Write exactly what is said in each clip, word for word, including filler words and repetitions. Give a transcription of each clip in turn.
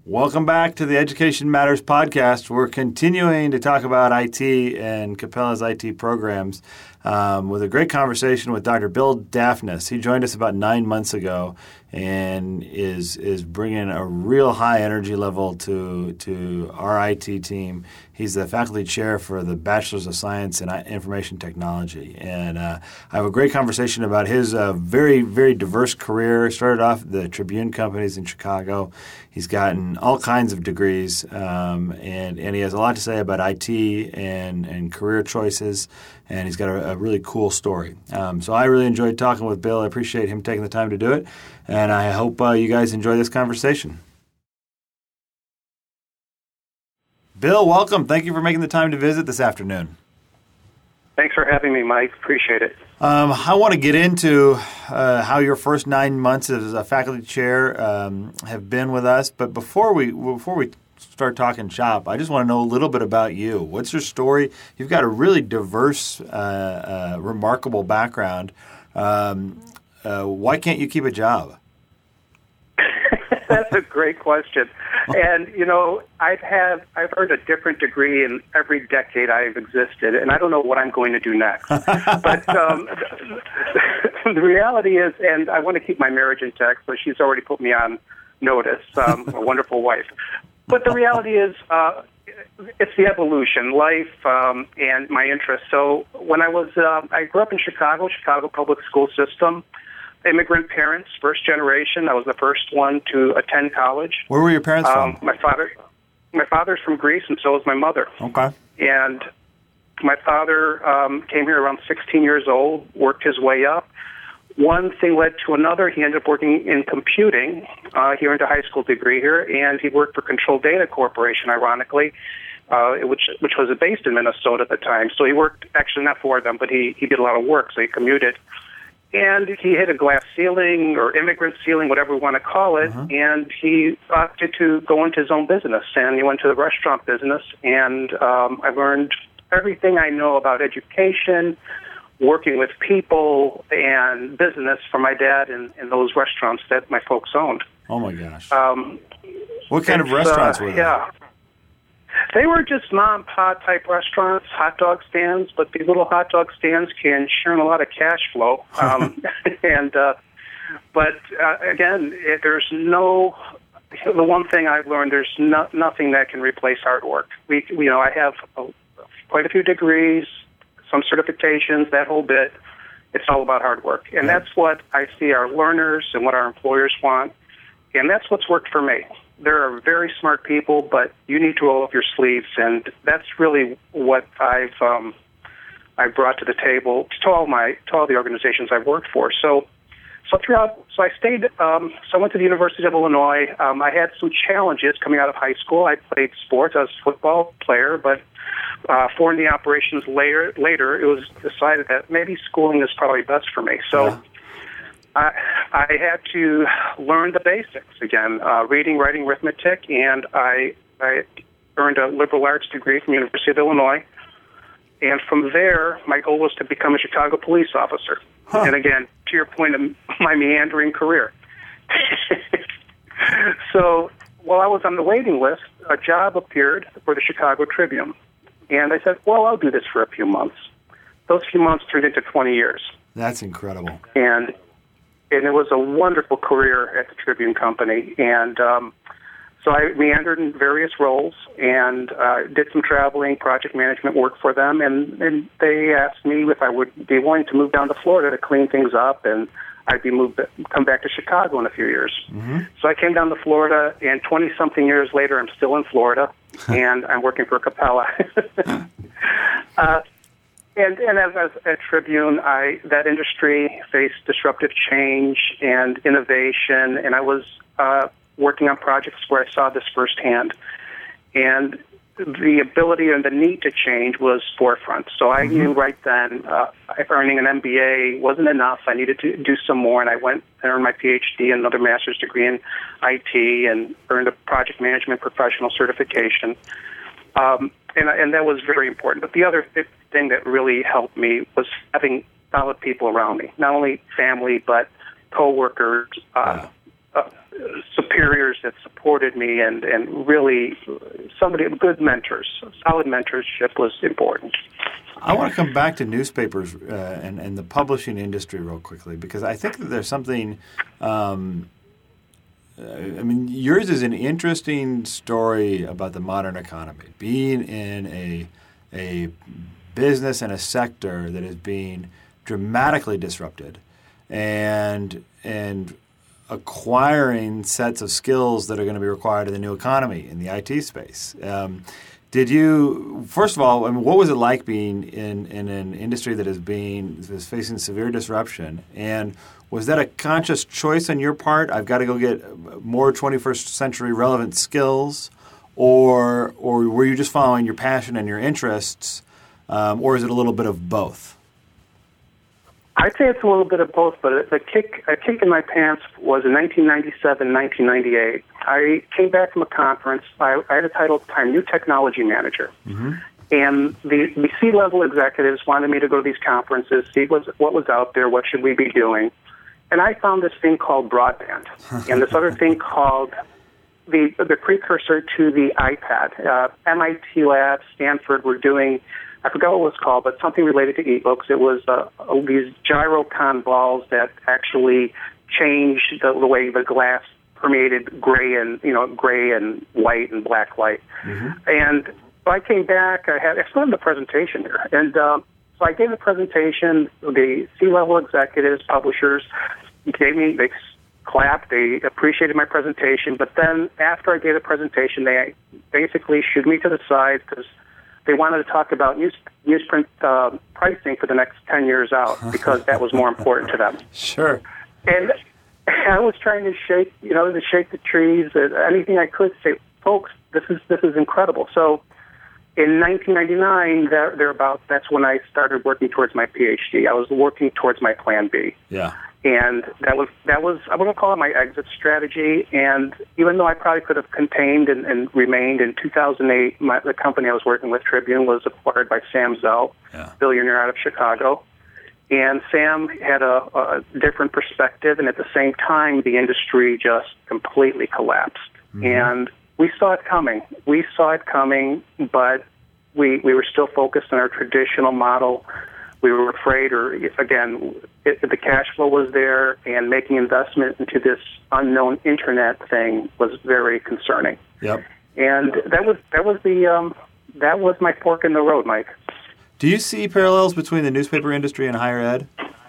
Welcome back to the Education Matters podcast. We're continuing to talk about I T and Capella's I T programs um, with a great conversation with Doctor Bill Dafnis. He joined us about nine months ago and is is bringing a real high energy level to to our I T team. He's the faculty chair for the Bachelor's of Science in Information Technology. And uh, I have a great conversation about his uh, very, very diverse career. Started off at the Tribune companies in Chicago. He's gotten all kinds of degrees, um, and, and he has a lot to say about I T and, and career choices, and he's got a, a really cool story. Um, so I really enjoyed talking with Bill. I appreciate him taking the time to do it, and I hope uh, you guys enjoy this conversation. Bill, welcome. Thank you for making the time to visit this afternoon. Thanks for having me, Mike. Appreciate it. Um, I want to get into uh, how your first nine months as a faculty chair um, have been with us. But before we before we start talking shop, I just want to know a little bit about you. What's your story? You've got a really diverse, uh, uh, remarkable background. Um, uh, why can't you keep a job? That's a great question. And, you know, I've had, I've earned a different degree in every decade I've existed, and I don't know what I'm going to do next. But um, the reality is, and I want to keep my marriage intact, so she's already put me on notice, um, a wonderful wife. But the reality is, uh, it's the evolution, life, um, and my interests. So when I was, uh, I grew up in Chicago, Chicago public school system. Immigrant parents, first generation. I was the first one to attend college. Where were your parents um, from? My father, my father's from Greece, and so was my mother. Okay. And my father um, came here around sixteen years old, worked his way up. One thing led to another. He ended up working in computing. Uh, he earned a high school degree here, and he worked for Control Data Corporation, ironically, uh, which which was based in Minnesota at the time. So he worked, actually not for them, but he, he did a lot of work, so he commuted. And he hit a glass ceiling or immigrant ceiling, whatever we want to call it, uh-huh. and he opted to go into his own business. And he went to the restaurant business, and um, I learned everything I know about education, working with people, and business from my dad in, in those restaurants that my folks owned. Oh, my gosh. Um, what kind of restaurants uh, were they? Yeah. They were just mom-and-pop type restaurants, hot dog stands, but these little hot dog stands can churn a lot of cash flow. Um, and uh, But, uh, again, it, there's no... The one thing I've learned, there's no, nothing that can replace hard work. We, you know, I have a, quite a few degrees, some certifications, that whole bit. It's all about hard work. And yeah. that's what I see our learners and what our employers want. And that's what's worked for me. There are very smart people, but you need to roll up your sleeves, and that's really what I've um, I've brought to the table to all my to all the organizations I've worked for. So, so throughout, so I stayed. Um, so I went to the University of Illinois. Um, I had some challenges coming out of high school. I played sports. I was a football player, but uh, for the operations later, later, it was decided that maybe schooling is probably best for me. So. Yeah. I, I had to learn the basics again, uh, reading, writing, arithmetic, and I, I earned a liberal arts degree from the University of Illinois. And from there, my goal was to become a Chicago police officer. Huh. And again, to your point of my meandering career. So while I was on the waiting list, a job appeared for the Chicago Tribune. And I said, well, I'll do this for a few months. Those few months turned into twenty years. That's incredible. And And it was a wonderful career at the Tribune Company. And um, so I meandered in various roles and uh, did some traveling, project management work for them. And, and they asked me if I would be willing to move down to Florida to clean things up, and I'd be moved, come back to Chicago in a few years. Mm-hmm. So I came down to Florida, and twenty-something years later, I'm still in Florida, and I'm working for Capella. uh, And, and as, as at Tribune, I that industry faced disruptive change and innovation, and I was uh, working on projects where I saw this firsthand. And the ability and the need to change was forefront. So I mm-hmm. knew right then uh, earning an M B A wasn't enough. I needed to do some more, and I went and earned my P H D and another master's degree in I T and earned a project management professional certification. Um, and, and that was very important. But the other thing that really helped me was having solid people around me, not only family, but coworkers, uh, uh, superiors that supported me, and, and really somebody, good mentors. Solid mentorship was important. I want to come back to newspapers uh, and, and the publishing industry real quickly, because I think that there's something um, uh, I mean, yours is an interesting story about the modern economy, being in a a business and a sector that is being dramatically disrupted, and and acquiring sets of skills that are going to be required in the new economy in the I T space. Um, did you, first of all, I mean, what was it like being in, in an industry that is being is facing severe disruption? And was that a conscious choice on your part? I've got to go get more twenty-first century relevant skills, or or were you just following your passion and your interests, um, or is it a little bit of both? I'd say it's a little bit of both, but the kick, a kick in my pants was in nineteen ninety-seven, nineteen ninety-eight. I came back from a conference. I, I had a title at the time, New Technology Manager. Mm-hmm. And the, the C-level executives wanted me to go to these conferences, see what, what was out there, what should we be doing. And I found this thing called broadband and this other thing called the, the precursor to the iPad. Uh, M I T Labs, Stanford were doing, I forgot what it was called, but something related to ebooks. It was uh, these gyrocon balls that actually changed the, the way the glass permeated gray and you know gray and white and black light. Mm-hmm. And so I came back. I had I still had the presentation here, and uh, so I gave the presentation. The C-level executives, publishers, gave me they clapped. They appreciated my presentation. But then after I gave the presentation, they basically shooed me to the side because they wanted to talk about news, newsprint uh, pricing for the next ten years out because that was more important to them. Sure. And I was trying to shake, you know, to shake the trees, uh, anything I could say, folks, this is this is incredible. So in nineteen ninety-nine, there, thereabouts, that's when I started working towards my PhD. I was working towards my Plan B. Yeah. And that was, that was I'm going to call it my exit strategy. And even though I probably could have contained and, and remained, in two thousand eight, my, the company I was working with, Tribune, was acquired by Sam Zell, yeah. billionaire out of Chicago. And Sam had a, a different perspective, and at the same time, the industry just completely collapsed. Mm-hmm. And we saw it coming. We saw it coming, but we we were still focused on our traditional model. We were afraid, or again, it, the cash flow was there, and making investment into this unknown internet thing was very concerning. Yep. And that was that was the um, that was my fork in the road, Mike. Do you see parallels between the newspaper industry and higher ed?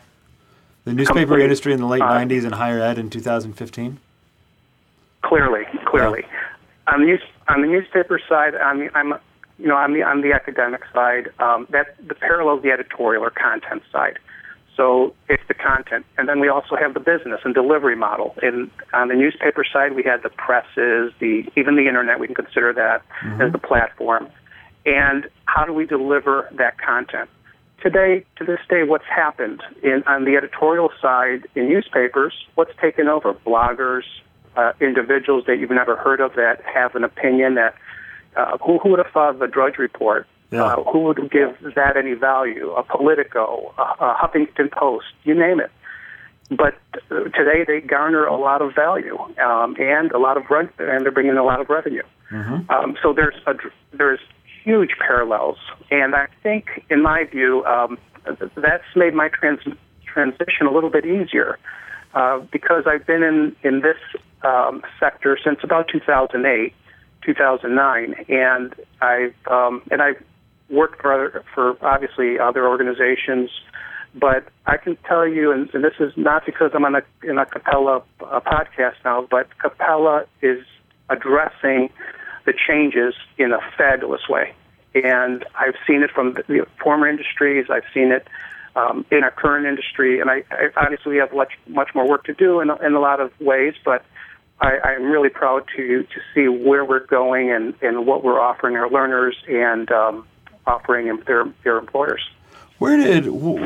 The newspaper Complete. industry in the late uh, nineties and higher ed in two thousand fifteen? Clearly, clearly. Yeah. On the news, on the newspaper side, I'm, I'm you know, on the on the academic side, um, that the parallels the editorial or content side. So it's the content, and then we also have the business and delivery model. And on the newspaper side, we had the presses, the even the internet. We can consider that mm-hmm. as the platform. And how do we deliver that content? Today, to this day, what's happened in on the editorial side in newspapers? What's taken over? Bloggers, uh, individuals that you've never heard of that have an opinion. That uh, who, who would have thought of a Drudge Report? Yeah. Uh, who would give that any value? A Politico, a, a Huffington Post, you name it. But uh, today they garner a lot of value um, and a lot of rent, and they're bringing a lot of revenue. Mm-hmm. Um, so there's a, there's huge parallels, and I think, in my view, um, that's made my trans- transition a little bit easier uh, because I've been in in this um, sector since about two thousand eight, two thousand nine, and I've um, and I've worked for other, for obviously other organizations, but I can tell you, and, and this is not because I'm on a in a Capella uh, podcast now, but Capella is addressing the changes in a fabulous way. And I've seen it from the former industries. I've seen it um, in our current industry. And I, I obviously we have much, much more work to do in, in a lot of ways, but I, I'm really proud to, to see where we're going and, and what we're offering our learners and um, offering their, their employers. Where did,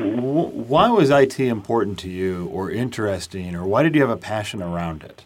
why was I T important to you or interesting, or why did you have a passion around it?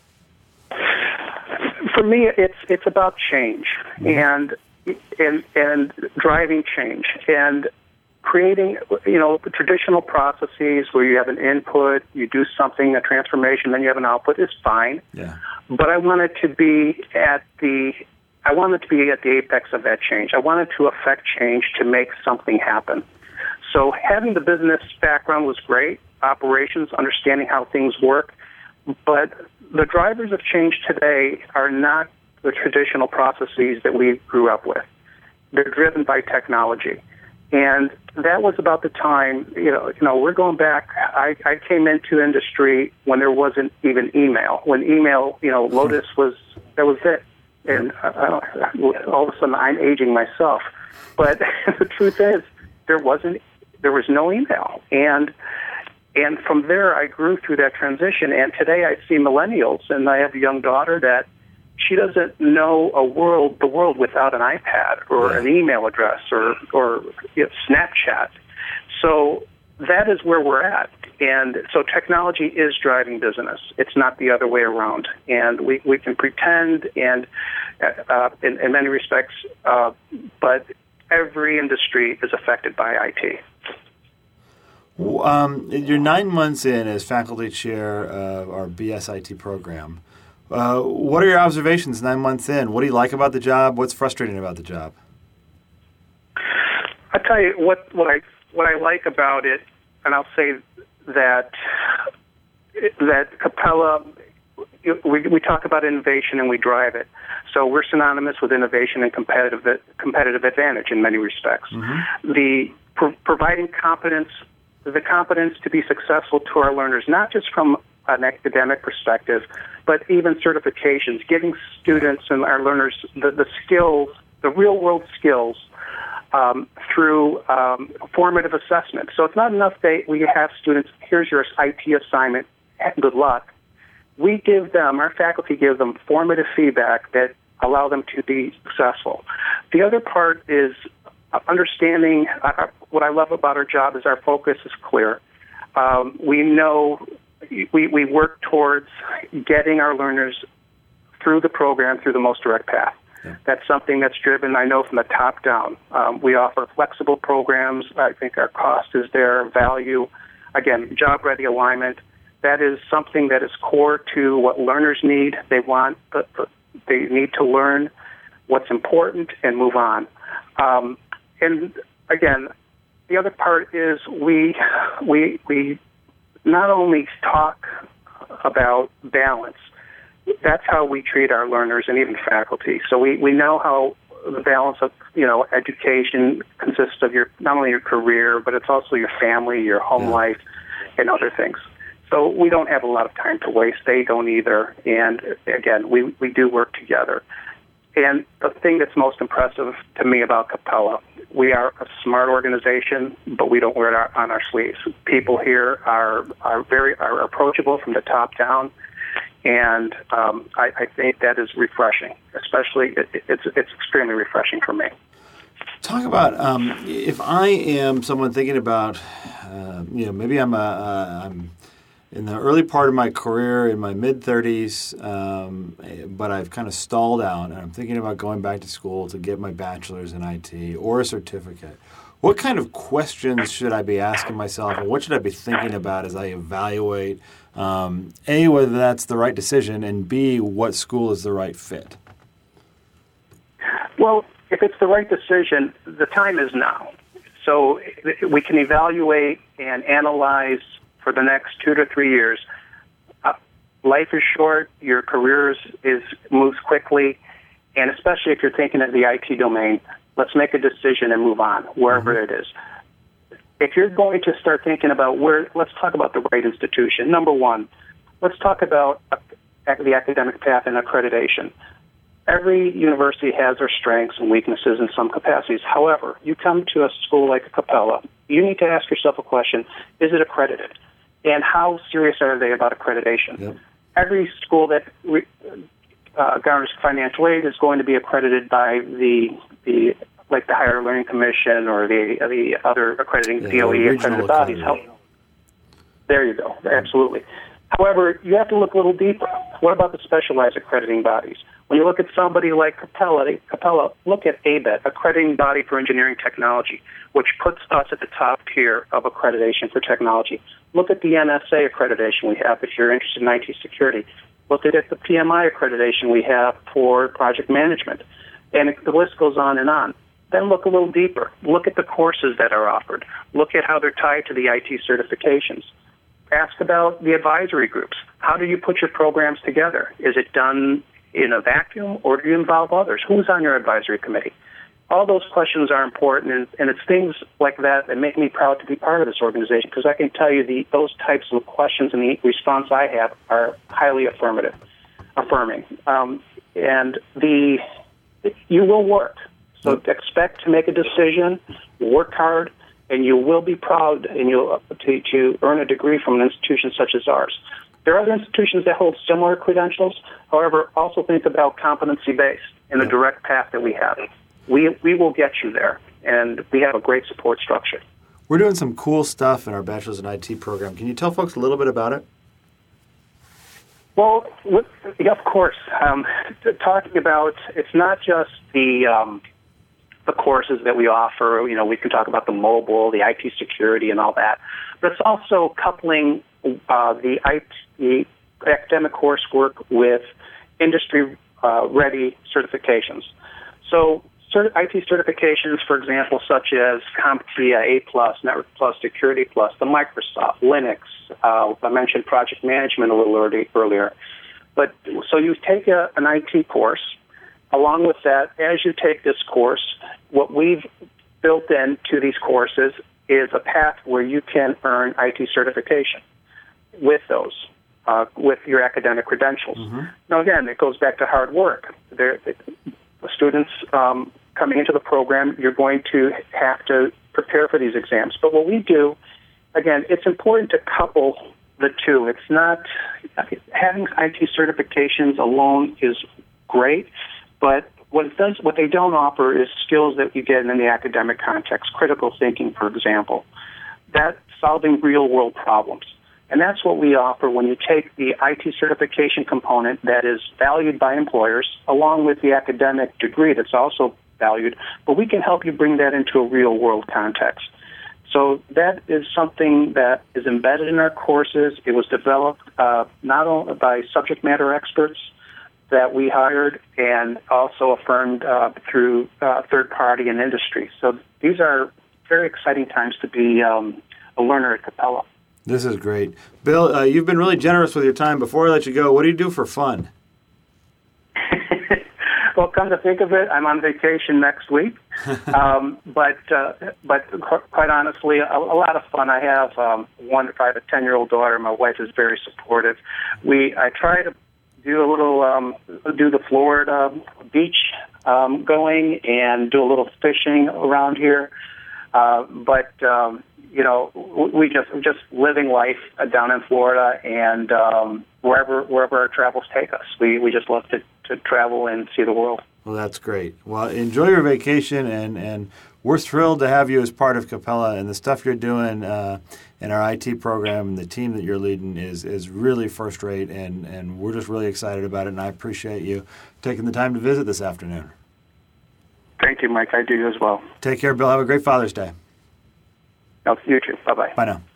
For me, it's it's about change and and and driving change. And creating, you know, traditional processes where you have an input, you do something, a transformation, then you have an output is fine. Yeah. But I want it to be at the, I want it to be at the apex of that change. I wanted to affect change to make something happen. So having the business background was great, operations, understanding how things work, but the drivers of change today are not the traditional processes that we grew up with. They're driven by technology. And that was about the time, you know, you know, we're going back, I, I came into industry when there wasn't even email. When email, you know, Lotus was, that was it. And I don't, all of a sudden I'm aging myself. But the truth is, there wasn't, there was no email. And and from there, I grew through that transition. And today I see millennials, and I have a young daughter that she doesn't know a world, the world without an iPad or an email address or, or you know, Snapchat. So that is where we're at. And so technology is driving business. It's not the other way around. And we, we can pretend and uh, in, in many respects, uh, but every industry is affected by I T. Um, you're nine months in as faculty chair of our B S I T program. Uh, what are your observations nine months in? What do you like about the job? What's frustrating about the job? I'll tell you what, what I what I like about it, and I'll say that that Capella, we, we talk about innovation and we drive it. So we're synonymous with innovation and competitive competitive advantage in many respects. Mm-hmm. The pro- providing competence, the competence to be successful to our learners, not just from an academic perspective, but even certifications, giving students and our learners the, the skills, the real-world skills, um, through um, formative assessment. So it's not enough that we have students, here's your I T assignment, good luck. We give them, our faculty give them formative feedback that allow them to be successful. The other part is understanding, uh, what I love about our job is our focus is clear. Um, we know We, we work towards getting our learners through the program through the most direct path. Yeah. That's something that's driven, I know, from the top down. Um, we offer flexible programs. I think our cost is there, value. Again, job-ready alignment. That is something that is core to what learners need. They want, they need to learn what's important and move on. Um, and again, the other part is we we we. not only talk about balance, that's how we treat our learners and even faculty. So we, we know how the balance of, you know, education consists of your, not only your career, but it's also your family, your home yeah. life, and other things. So we don't have a lot of time to waste. They don't either. And again, we, we do work together. And the thing that's most impressive to me about Capella, we are a smart organization, but we don't wear it on our sleeves. People here are are very are approachable from the top down, and um, I, I think that is refreshing. Especially, it, it's it's extremely refreshing for me. Talk about um, if I am someone thinking about, uh, you know, maybe I'm a uh, I'm. in the early part of my career, in my mid-thirties, um, but I've kind of stalled out, and I'm thinking about going back to school to get my bachelor's in I T or a certificate. What kind of questions should I be asking myself, and what should I be thinking about as I evaluate, um, A, whether that's the right decision, and B, what school is the right fit? Well, if it's the right decision, the time is now. So we can evaluate and analyze for the next two to three years. Uh, life is short. Your career is, is moves quickly, and especially if you're thinking of the I T domain, let's make a decision and move on wherever mm-hmm. it is. If you're going to start thinking about where, let's talk about the right institution. Number one, let's talk about uh, the academic path and accreditation. Every university has their strengths and weaknesses in some capacities. However, you come to a school like Capella, you need to ask yourself a question: is it accredited? And how serious are they about accreditation? Yep. Every school that re, uh, garners financial aid is going to be accredited by the the like the Higher Learning Commission or the the other accrediting yeah, D O E accredited bodies. How, there you go. Absolutely. However, you have to look a little deeper. What about the specialized accrediting bodies? When you look at somebody like Capella, Capella, look at A B E T, Accrediting Body for Engineering Technology, which puts us at the top tier of accreditation for technology. Look at the N S A accreditation we have if you're interested in I T security. Look at the P M I accreditation we have for project management. And the list goes on and on. Then look a little deeper. Look at the courses that are offered. Look at how they're tied to the I T certifications. Ask about the advisory groups. How do you put your programs together? Is it done in a vacuum, or do you involve others? Who's on your advisory committee? All those questions are important, and, and it's things like that that make me proud to be part of this organization, because I can tell you the, those types of questions and the response I have are highly affirmative, affirming. Um, and the you will work. So expect to make a decision, work hard, and you will be proud and you'll, to, to earn a degree from an institution such as ours. There are other institutions that hold similar credentials. However, also think about competency-based in the direct path that we have. We we will get you there, and we have a great support structure. We're doing some cool stuff in our Bachelor's in I T program. Can you tell folks a little bit about it? Well, yeah, of course. Um, talking about, it's not just the um, the courses that we offer. You know, we can talk about the mobile, the I T security, and all that. But it's also coupling uh, the, I T, the academic coursework with industry-ready uh, certifications. So cert- I T certifications, for example, such as CompTIA A plus, Network Plus, Security Plus, the Microsoft, Linux. Uh, I mentioned project management a little earlier. But so you take a, an I T course. Along with that, as you take this course, what we've built into these courses is a path where you can earn I T certification with those, uh, with your academic credentials. Mm-hmm. Now, again, it goes back to hard work. There, the students um, coming into the program, you're going to have to prepare for these exams. But what we do, again, it's important to couple the two. It's not, having I T certifications alone is great, but what it does, what they don't offer is skills that you get in the academic context, critical thinking, for example, that solving real-world problems. And that's what we offer when you take the I T certification component that is valued by employers, along with the academic degree that's also valued, but we can help you bring that into a real-world context. So that is something that is embedded in our courses. It was developed uh, not only by subject matter experts that we hired and also affirmed uh, through uh, third party and industry. So these are very exciting times to be um, a learner at Capella. This is great. Bill, uh, you've been really generous with your time. Before I let you go, what do you do for fun? Well, come to think of it, I'm on vacation next week. um, but uh, but quite honestly, a, a lot of fun. I have um, one. I have a ten-year-old daughter. My wife is very supportive. We I try to do a little um, do the Florida beach um, going and do a little fishing around here. Uh, but um, you know, we just just living life down in Florida, and um, wherever wherever our travels take us, we we just love to. to travel and see the world. Well, that's great. Well, enjoy your vacation, and, and we're thrilled to have you as part of Capella, and the stuff you're doing uh, in our I T program and the team that you're leading is is really first rate, and, and we're just really excited about it, and I appreciate you taking the time to visit this afternoon. Thank you, Mike. I do as well. Take care, Bill. Have a great Father's Day. No, you too. Bye-bye. Bye now.